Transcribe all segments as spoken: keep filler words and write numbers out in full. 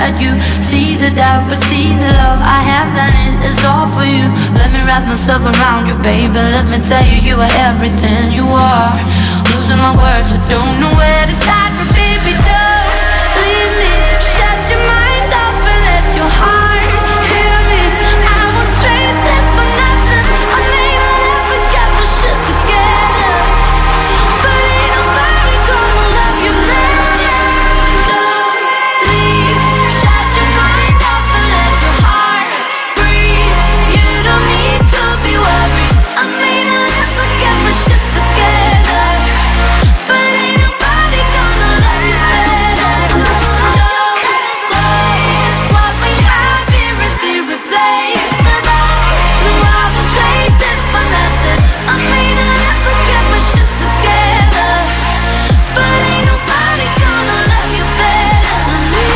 inside you. See the doubt, but see the love I have, and it is all for you. Let me wrap myself around you, baby. Let me tell you, you are everything you are. Losing my words, I don't know where to start, but baby, don't leave me. Shut your mind off and let your heart hear me. I won't trade this for nothing. I may not ever get my shit together, but ain't nobody gonna love you better. Don't leave. Shut your mind off and let your heart breathe. You don't need to be worried. I may not ever get my shit together, but ain't nobody gonna love you better. Don't go. What we have here is irreplaceable. No, I won't trade this for nothing. I may not ever get my shit together, but ain't nobody gonna love you better than me.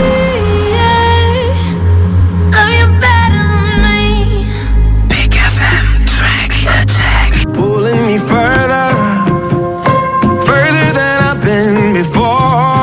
Yeah. Love you better than me. Big F M Track Attack. Pulling me further, further than I've been before,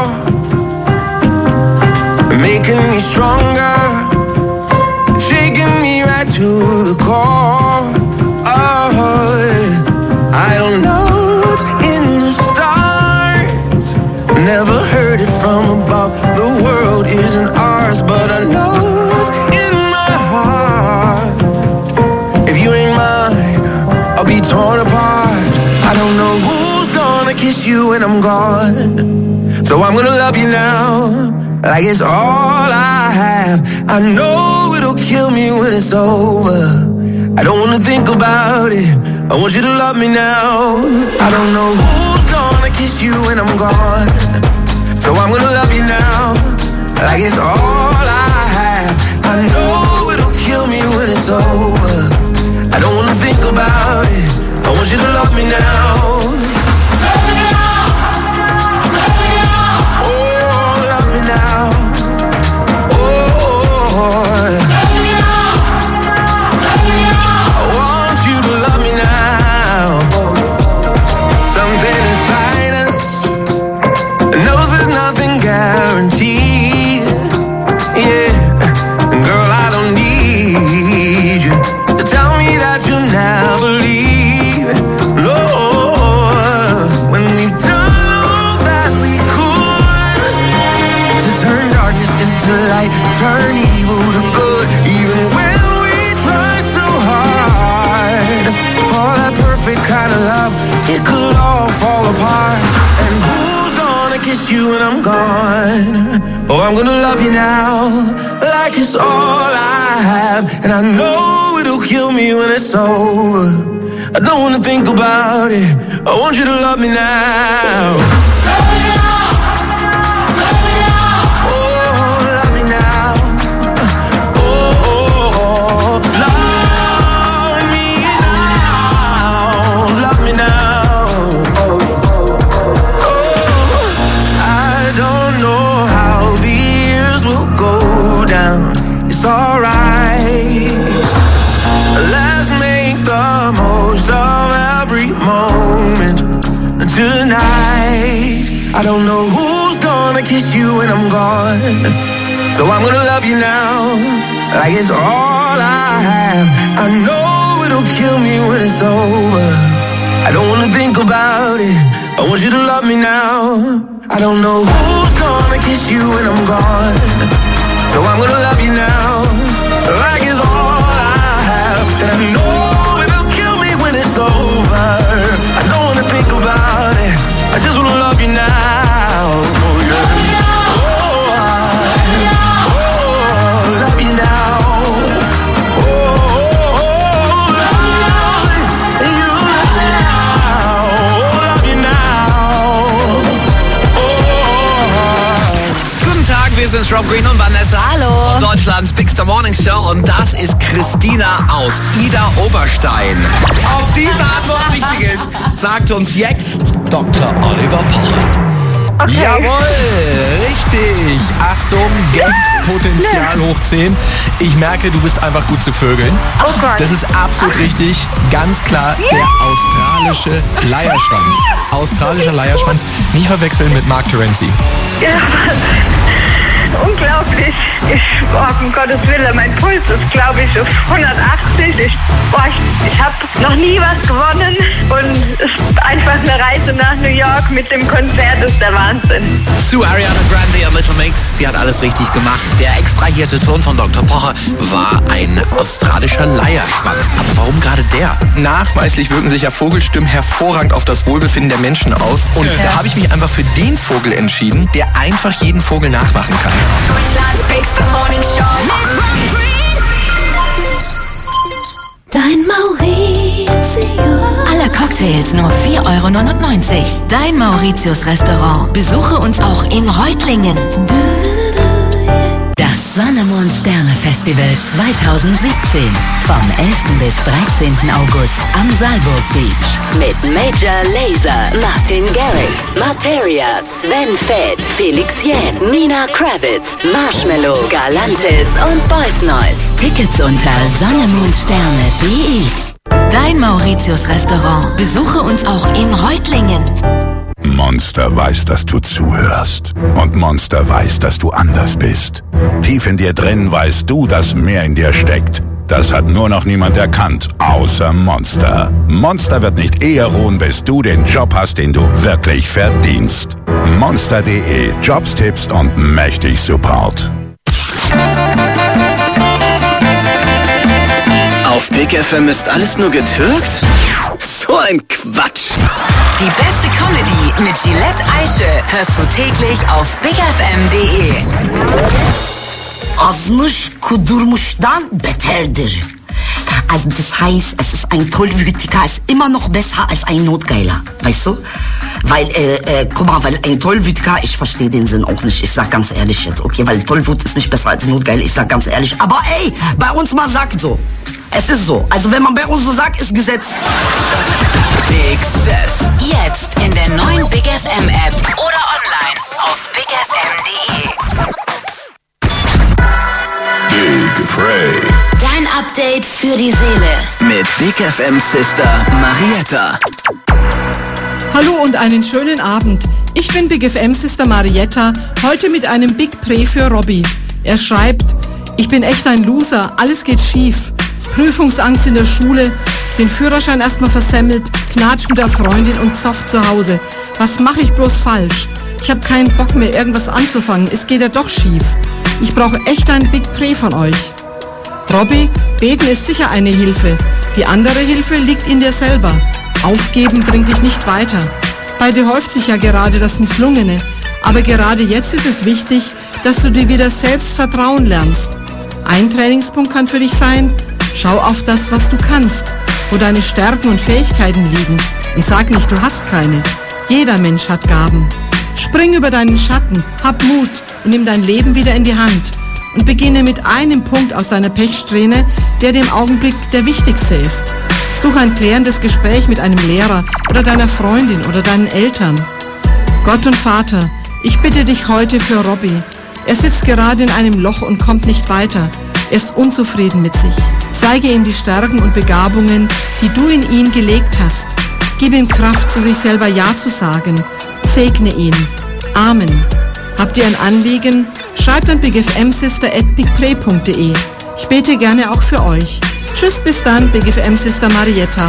making me stronger, shaking me right to the core. Oh, I don't know what's in the stars, never heard it from above. The world isn't ours, but I know what's in my heart. If you ain't mine, I'll be torn apart. I don't know who's gonna kiss you when I'm gone, so I'm gonna love you now, like it's all I have. I know it'll kill me when it's over. I don't wanna think about it, I want you to love me now. I don't know who's gonna kiss you when I'm gone, so I'm gonna love you now, like it's all I have. I know it'll kill me when it's over. I don't wanna think about it, I want you to love me now. Oh, love me now. Oh, I want you to love me now. Something inside us knows there's nothing guaranteed. Yeah, girl, I don't need you to tell me that you never leave. No, when we've done all that we could to turn darkness into light, turn evil to good, even when we try so hard for that perfect kind of love, it could all fall apart. And who's gonna kiss you when I'm gone? Oh, I'm gonna love you now, like it's all I have. And I know it'll kill me when it's over. I don't wanna think about it, I want you to love me now. Love me now. Love me now. Oh, love me now. Oh, oh, oh, love me now. Love me now. Oh, I don't know how the years will go down. It's alright. Let's make the most of every moment tonight. I don't know who's gonna kiss you when I'm gone, so I'm gonna love you now, like it's all I have. I know it'll kill me when it's over. I don't wanna think about it, I want you to love me now. I don't know who's gonna kiss you when I'm gone, so I'm gonna love you now, like it's all I have. And I know it'll kill me when it's over. I don't wanna think about it, I just wanna love you now. Oh, yeah. Oh, I, oh, love you now. Oh, oh, oh, love you now. Oh, love you now. Oh. Guten Tag, wir sind Rob Green und Vanessa. Hallo. Und Deutschlands Big Star Morning Show. Und das ist Christina aus Ida Oberstein. Ob diese Antwort richtig ist, sagt uns jetzt Doktor Oliver Pocher. Okay. Jawohl, richtig. Achtung, Gag-Potenzial hoch zehn. Ich merke, du bist einfach gut zu vögeln. Oh Gott. Das ist absolut richtig. Ganz klar, der australische Leierschwanz. Australischer Leierschwanz. Nicht verwechseln mit Mark Terenzi. Ja, unglaublich. Ich, oh, um Gottes Willen, mein Puls ist, glaube ich, auf hundertachtzig. Ich, boah, ich, ich habe noch nie was gewonnen und es ist einfach eine Reise nach New York mit dem Konzert ist der Wahnsinn. Zu Ariana Grande und Little Mix, sie hat alles richtig gemacht. Der extrahierte Ton von Doktor Pocher war ein australischer Leierschwanz. Aber warum gerade der? Nachweislich wirken sich ja Vogelstimmen hervorragend auf das Wohlbefinden der Menschen aus. Und ja. da habe ich mich einfach für den Vogel entschieden, der einfach jeden Vogel nachmachen kann. Dein Maurizio. Alle Cocktails nur vier Euro neunundneunzig. Dein Mauritius Restaurant. Besuche uns auch in Reutlingen. Das Sonne-Mond-Sterne-Festival zweitausendsiebzehn. Vom elften bis dreizehnten August am Saalburg Beach. Mit Major Lazer, Martin Garrix, Materia, Sven Fett, Felix Jähn, Nina Kravitz, Marshmello, Galantis und Boys Noise. Tickets unter sonnemondsterne punkt de. Dein Mauritius Restaurant. Besuche uns auch in Reutlingen. Monster weiß, dass du zuhörst. Und Monster weiß, dass du anders bist. Tief in dir drin weißt du, dass mehr in dir steckt. Das hat nur noch niemand erkannt, außer Monster. Monster wird nicht eher ruhen, bis du den Job hast, den du wirklich verdienst. Monster punkt de. Jobs, Tipps und mächtig Support. Auf Big F M ist alles nur getürkt? So ein Quatsch. Die beste Comedy mit Gillette Eiche hörst du täglich auf big f m punkt de. Azmış kudurmuştan beterdir. Also das heißt, es ist ein Tollwütiger, ist immer noch besser als ein Notgeiler, weißt du? Weil, äh, äh, guck mal, weil ein Tollwütiger, ich verstehe den Sinn auch nicht, ich sag ganz ehrlich jetzt, okay, weil Tollwut ist nicht besser als Notgeil, ich sag ganz ehrlich, aber ey, bei uns man sagt so, es ist so, also wenn man bei uns so sagt, ist Gesetz. Big Sass. Jetzt in der neuen Big F M App oder online auf big f m punkt de. Big Pray. Dein Update für die Seele. Mit Big F M Sister Marietta. Hallo und einen schönen Abend. Ich bin Big F M Sister Marietta, heute mit einem Big Pray für Robby. Er schreibt, ich bin echt ein Loser, alles geht schief. Prüfungsangst in der Schule, den Führerschein erstmal versemmelt, Knatsch mit der Freundin und Zoff zu Hause. Was mache ich bloß falsch? Ich habe keinen Bock mehr, irgendwas anzufangen. Es geht ja doch schief. Ich brauche echt ein Big Pray von euch. Robby, beten ist sicher eine Hilfe. Die andere Hilfe liegt in dir selber. Aufgeben bringt dich nicht weiter. Bei dir häuft sich ja gerade das Misslungene. Aber gerade jetzt ist es wichtig, dass du dir wieder selbst vertrauen lernst. Ein Trainingspunkt kann für dich sein, schau auf das, was du kannst, wo deine Stärken und Fähigkeiten liegen. Und sag nicht, du hast keine. Jeder Mensch hat Gaben. Spring über deinen Schatten, hab Mut und nimm dein Leben wieder in die Hand. Und beginne mit einem Punkt aus deiner Pechsträhne, der dir im Augenblick der wichtigste ist. Such ein klärendes Gespräch mit einem Lehrer oder deiner Freundin oder deinen Eltern. Gott und Vater, ich bitte dich heute für Robby. Er sitzt gerade in einem Loch und kommt nicht weiter. Er ist unzufrieden mit sich. Zeige ihm die Stärken und Begabungen, die du in ihn gelegt hast. Gib ihm Kraft, zu sich selber Ja zu sagen. Segne ihn. Amen. Habt ihr ein Anliegen? Schreibt an bigfmsister at bigpray punkt de. Ich bete gerne auch für euch. Tschüss, bis dann, Big F M Sister Marietta.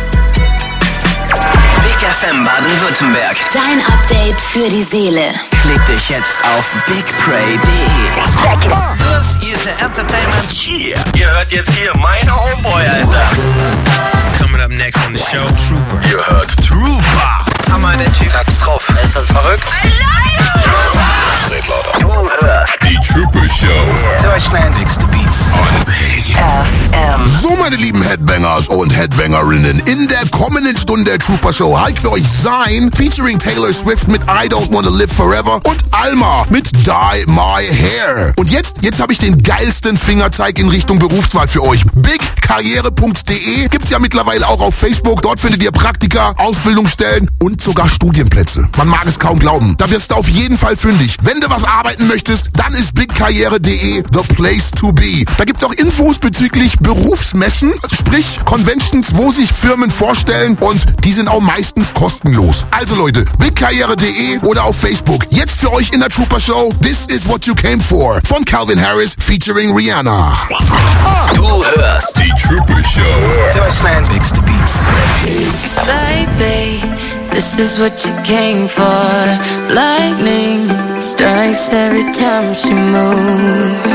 Big F M Baden-Württemberg. Dein Update für die Seele. Klick dich jetzt auf big pray punkt de. Das ist Entertainment hier. Ihr hört jetzt hier mein Homeboy, Alter. Coming up next on the show, Trooper. Ihr hört Trooper. Hammer, der Typ hat's drauf. Er ist halt verrückt. Seht lauter. Die Trooper Show. Deutschland. Fix the Beats. On Big F M. So, meine lieben Headbangers und Headbangerinnen, in der kommenden Stunde der Trooper Show halt für euch sein, featuring Taylor Swift mit I Don't Wanna Live Forever und Alma mit Dye My Hair. Und jetzt, jetzt habe ich den geilsten Fingerzeig in Richtung Berufswahl für euch. big karriere punkt de gibt's ja mittlerweile auch auf Facebook. Dort findet ihr Praktika, Ausbildungsstellen und sogar Studienplätze. Man mag es kaum glauben. Da wirst du auf jeden Fall fündig. Wenn du was arbeiten möchtest, dann ist big karriere punkt de the place to be. Da gibt's auch Infos bezüglich Berufsmessen Messen, sprich Conventions, wo sich Firmen vorstellen und die sind auch meistens kostenlos. Also Leute, big karriere punkt de oder auf Facebook. Jetzt für euch in der Trooper Show, This is what you came for von Calvin Harris featuring Rihanna. Du hörst die Trooper Show. Deutschland's biggest beats. Baby, this is what you came for. Lightning strikes every time she moves,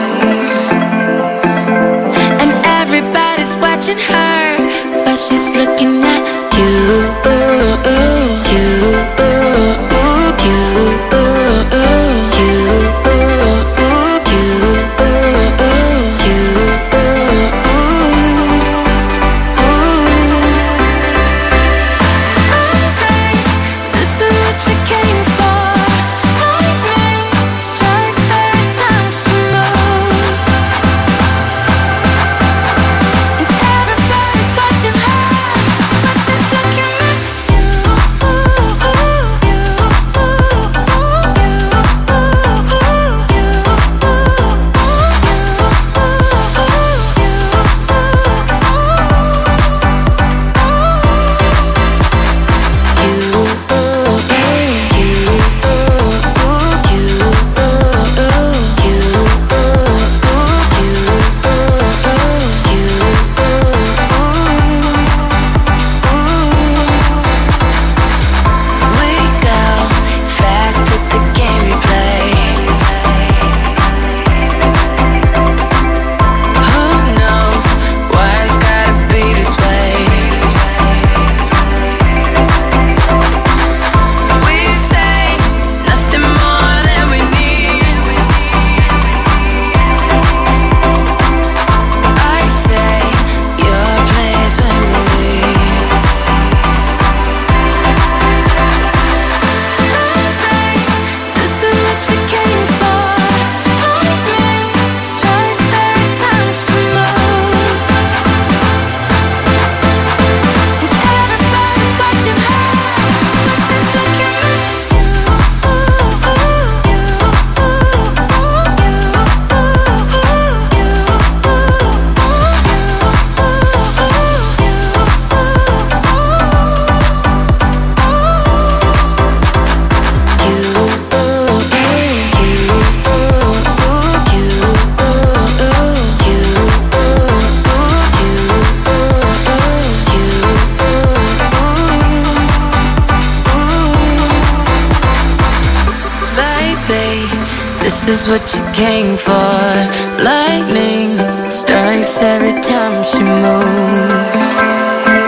and everybody's watching her, but she's looking at you, you, you. This is what you came for. Lightning strikes every time she moves.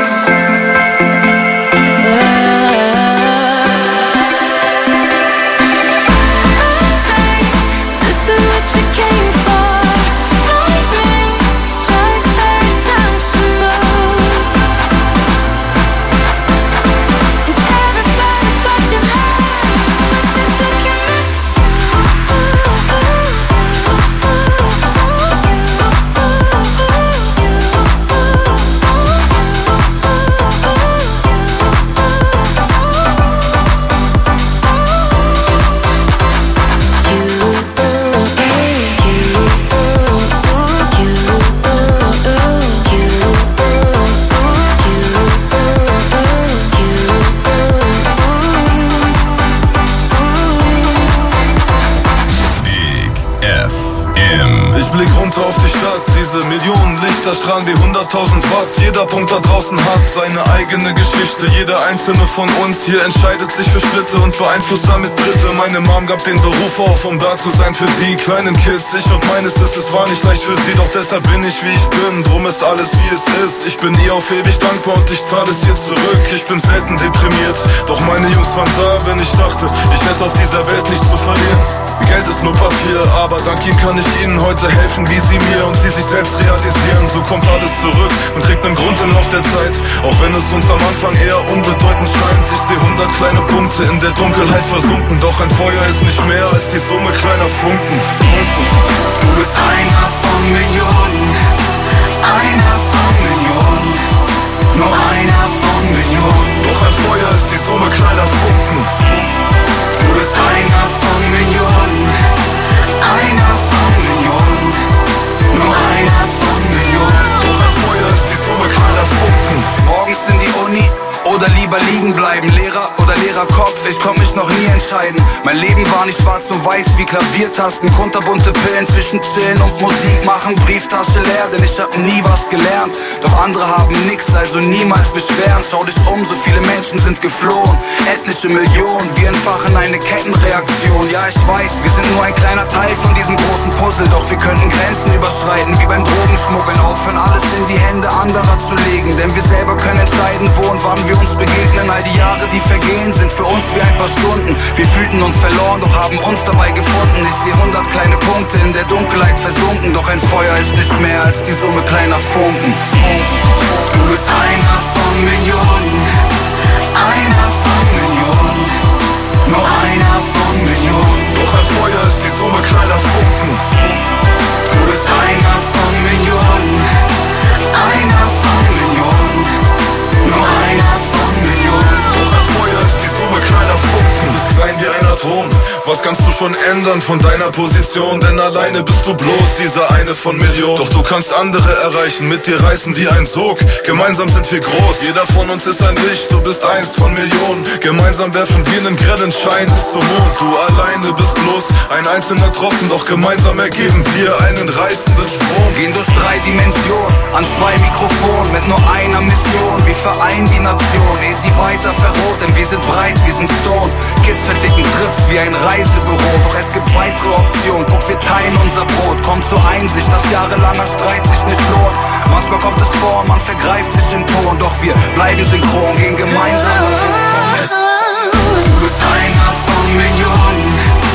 Strahlen wie hunderttausend Watt. Jeder Punkt da draußen hat seine eigene Geschichte. Jeder einzelne von uns hier entscheidet sich für Schritte und beeinflusst damit Dritte. Meine Mom gab den Beruf auf, um da zu sein für die kleinen Kids. Ich und meines ist, es war nicht leicht für sie, doch deshalb bin ich wie ich bin. Drum ist alles wie es ist. Ich bin ihr auf ewig dankbar und ich zahle es ihr zurück. Ich bin selten deprimiert, doch meine Jungs waren da, wenn ich dachte, ich hätte auf dieser Welt nichts zu verlieren. Geld ist nur Papier, aber dank ihnen kann ich ihnen heute helfen, wie sie mir und sie sich selbst realisieren. So kommt alles zurück und kriegt einen Grund im Lauf der Zeit, auch wenn es uns am Anfang eher unbedeutend scheint. Ich sehe hundert kleine Punkte in der Dunkelheit versunken, doch ein Feuer ist nicht mehr als die Summe kleiner Funken. Du bist einer von Millionen, einer von Millionen, nur einer von Millionen. Doch ein Feuer ist die Summe kleiner Funken. Du bist einer von Millionen, einer von Millionen, nur einer von Millionen. Doch ein Feuer ich konnte mich noch nie entscheiden. Mein Leben war nicht schwarz und weiß wie Klaviertasten. Kunterbunte Pillen zwischen Chillen und Musik machen Brieftasche leer, denn ich hab nie was gelernt. Doch andere haben nix, also niemals beschweren. Schau dich um, so viele Menschen sind geflohen. Etliche Millionen, wir entfachen eine Kettenreaktion. Ja, ich weiß, wir sind nur ein kleiner Teil von diesem großen Puzzle. Doch wir könnten Grenzen überschreiten, wie beim Drogenschmuggeln. Aufhören, alles in die Hände anderer zu legen. Denn wir selber können entscheiden, wo und wann wir uns begegnen. All die Jahre, die vergehen, sind für uns wie ein paar Stunden. Wir fühlten uns verloren, doch haben uns dabei gefunden. Ich sehe hundert kleine Punkte in der Dunkelheit versunken. Doch ein Feuer ist nicht mehr als die Summe kleiner Funken. Du bist einer von Millionen, einer von Millionen, nur einer von Millionen. Doch ein Feuer ist die Summe kleiner Funken. Du bist einer von Millionen, einer von Millionen, nur einer von Millionen. Doch ein Feuer ist die Summe kleiner Funken. Bist klein wie ein Atom, was kannst du schon ändern von deiner Position? Denn alleine bist du bloß dieser eine von Millionen. Doch du kannst andere erreichen, mit dir reißen wie ein Sog. Gemeinsam sind wir groß, jeder von uns ist ein Licht. Du bist eins von Millionen, gemeinsam werfen wir einen grellen Schein bis zum Mond. Du alleine bist bloß ein einzelner Tropfen, doch gemeinsam ergeben wir einen reißenden Strom. Gehen durch drei Dimensionen, an zwei Mikrofonen, mit nur einer Mission. Wir vereinen die Nation, ehe sie weiter verroht. Denn wir sind breit, wir sind stoned. Kids verticken Trips wie ein Reisebüro. Doch es gibt weitere Optionen, guck, wir teilen unser Brot. Kommt zur Einsicht, dass jahrelanger Streit sich nicht lohnt. Manchmal kommt es vor, man vergreift sich in Ton. Doch wir bleiben synchron, gehen gemeinsam und hoch. Du bist einer von Millionen,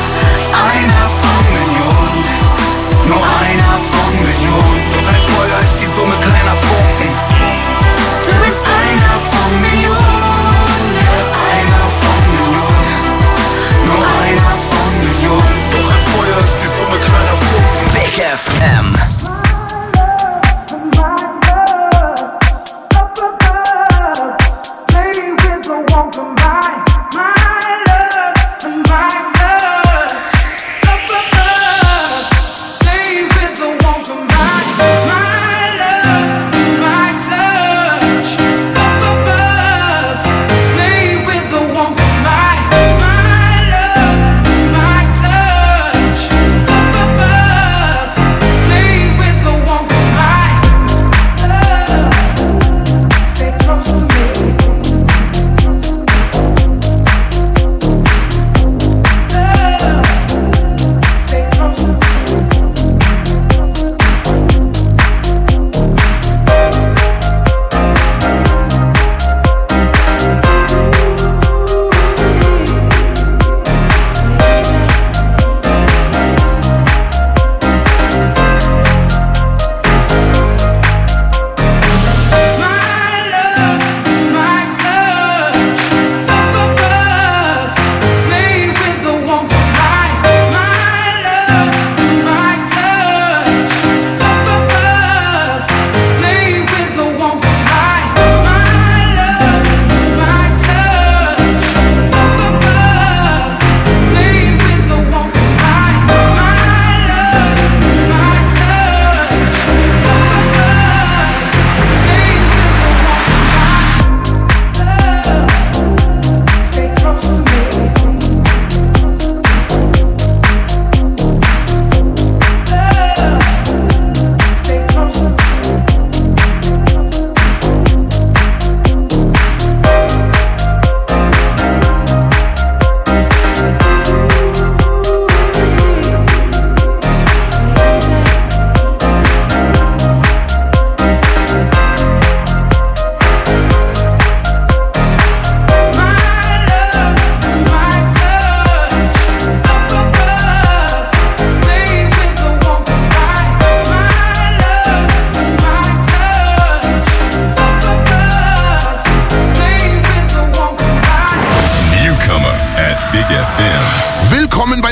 einer von Millionen, nur einer von Millionen. Doch ein Feuer ist die Summe kleiner Funken. Du bist einer von Millionen, einer von Millionen, nur einer von Millionen. Doch ein Feuer ist die Summe kleiner Funken. Big F M. Play with the one combine my love and my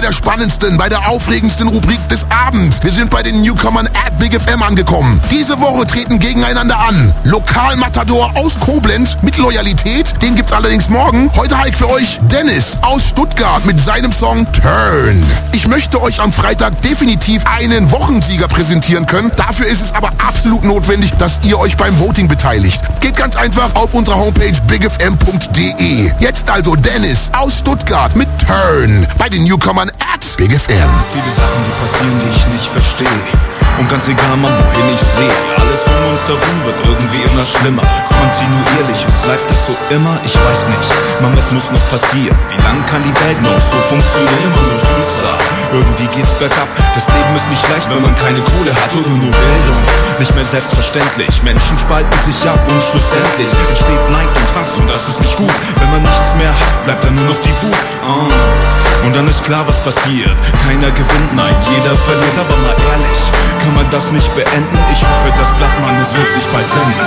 bei der spannendsten, bei der aufregendsten Rubrik des Abends. Wir sind bei den Newcomern at Big F M angekommen. Diese Woche treten gegeneinander an Lokalmatador aus Koblenz mit Loyalität, den gibt's allerdings morgen. Heute habe ich für euch Dennis aus Stuttgart mit seinem Song Turn. Ich möchte euch am Freitag definitiv einen Wochensieger präsentieren können. Dafür ist es aber absolut notwendig, dass ihr euch beim Voting beteiligt. Geht ganz einfach auf unserer Homepage big f m punkt d e. Jetzt also Dennis aus Stuttgart mit Turn bei den Newcomern at Big F M. Viele Sachen, die passieren, die ich nicht verstehe. Und ganz egal, Mann, wohin ich sehe, alles um uns herum wird irgendwie immer schlimmer. Kontinuierlich und bleibt das so immer? Ich weiß nicht, Mann, was muss noch passieren? Wie lang kann die Welt noch so funktionieren? Immer so ein Schuster, irgendwie geht's bergab. Das Leben ist nicht leicht, wenn man keine Kohle hat oder nur Bildung. Nicht mehr selbstverständlich, Menschen spalten sich ab und schlussendlich entsteht Neid und Hass und das ist nicht gut. Wenn man nichts mehr hat, bleibt dann nur noch die Wut. Ah. Und dann ist klar, was passiert. Keiner gewinnt, nein, jeder verliert. Aber mal ehrlich, kann man das nicht beenden? Ich hoffe, das Blatt, Mann, es wird sich bald wenden.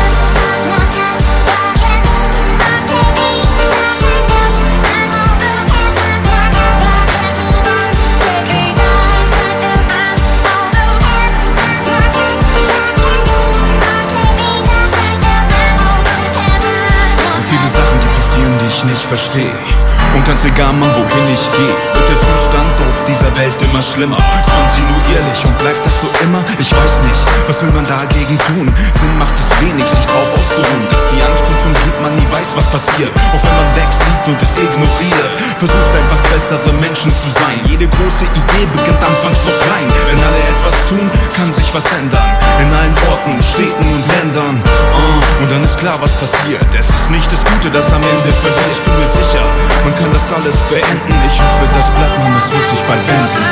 So viele Sachen, die passieren, die ich nicht verstehe. Und ganz egal, Mann, wohin ich gehe, wird der Zustand auf dieser Welt immer schlimmer. Kontinuierlich und bleibt das so immer? Ich weiß nicht, was will man dagegen tun? Sinn macht es wenig, sich drauf auszuruhen, dass die Angst uns umgibt, man nie weiß, was passiert. Auch wenn man wegsieht und es ignoriert, versucht einfach bessere Menschen zu sein. Jede große Idee beginnt anfangs noch klein. Wenn alle etwas tun, kann sich was ändern. In allen Orten, Städten und Ländern. uh, Und dann ist klar, was passiert. Es ist nicht das Gute, das am Ende verliert. Ich bin mir sicher, man kann das alles beenden. Ich hoffe, das Blatt, Mann, es wird sich bald wenden.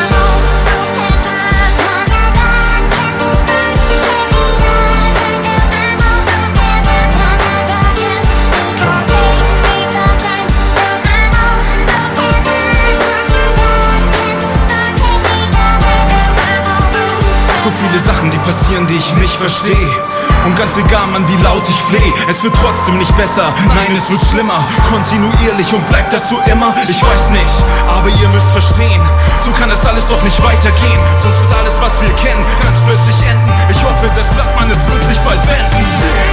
So viele Sachen, die passieren, die ich nicht verstehe. Und ganz egal, Mann, wie laut ich fleh, es wird trotzdem nicht besser, nein, es wird schlimmer. Kontinuierlich und bleibt das so immer? Ich weiß nicht, aber ihr müsst verstehen, so kann das alles doch nicht weitergehen. Sonst wird alles, was wir kennen, ganz plötzlich enden. Ich hoffe, das Blatt, Mann, es wird sich bald wenden.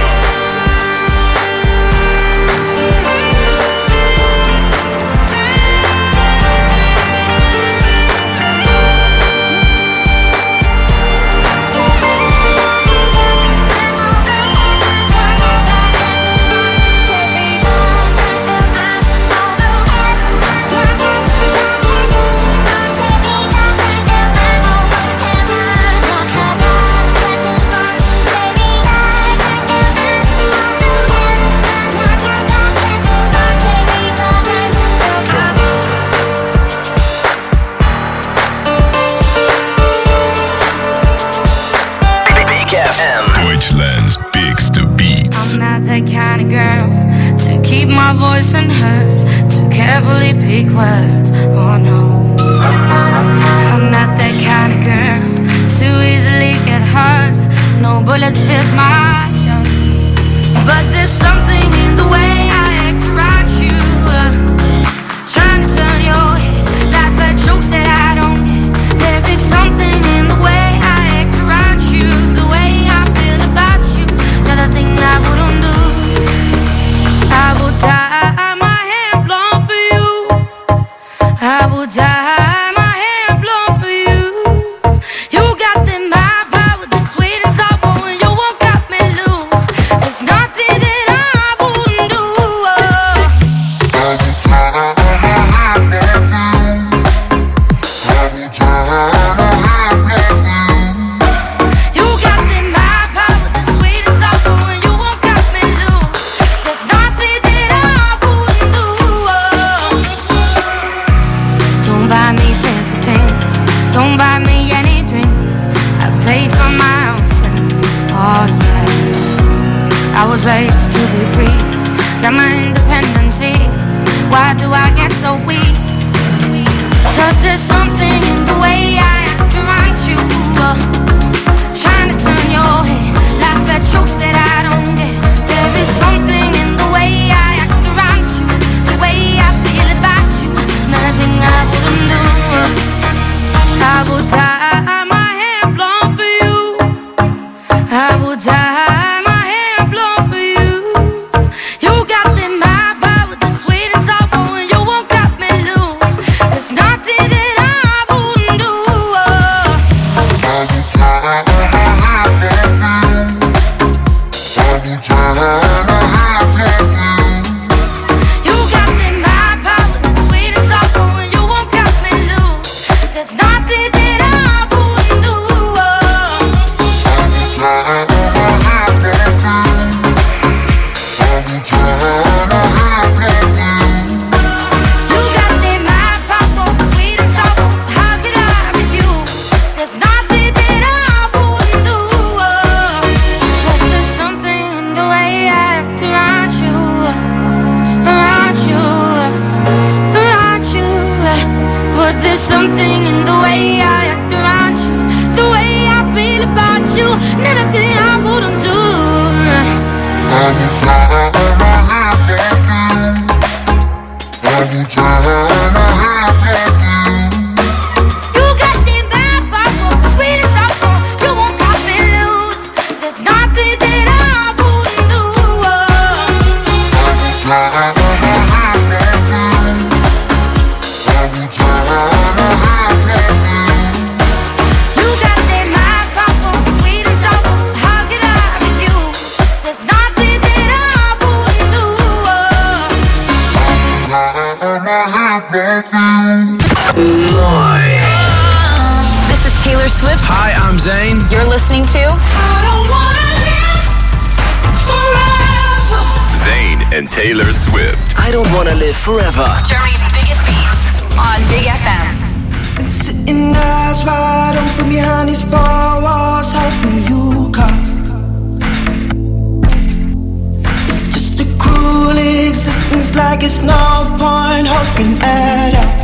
Deutschland's biggest beats. I'm not that kind of girl to keep my voice unheard, to carefully pick words. Oh no, I'm not that kind of girl to easily get hurt. No bullets pierce my shirt, but there's something in the way I act around you, uh, trying to turn your head like the jokes that I don't get. There is something in the way I act around you, the way I feel about you, not a thing I wouldn't do. I will dye my hair blonde for you. I will dye my There's nothing that I wouldn't do. Every time I have that feeling, every time I have that feeling. You got me mad, pop, sweet and sour. How could I refuse? There's nothing that I wouldn't do. But there's something in the way I act around you, around you, around you. But there's something in the way I act around you, the way I feel about you. Nothing I wouldn't do. Every time I have that feeling, every time I have that feeling. You got the mad pop, sweet and sour. You won't cut me loose. There's nothing that I wouldn't do. Every time I have that feeling, every time I have that feeling. You got the mad pop, sweet and sour. How could I refuse? There's nothing that I wouldn't do. Every time I have that feeling. This is Taylor Swift. Hi, I'm Zayn. You're listening to I don't wanna live forever. Zayn and Taylor Swift. I don't wanna live forever. Germany's biggest beats on Big F M. Sitting eyes wide open behind these four walls, hoping you come. It's just a cruel existence, like it's no point hoping at all.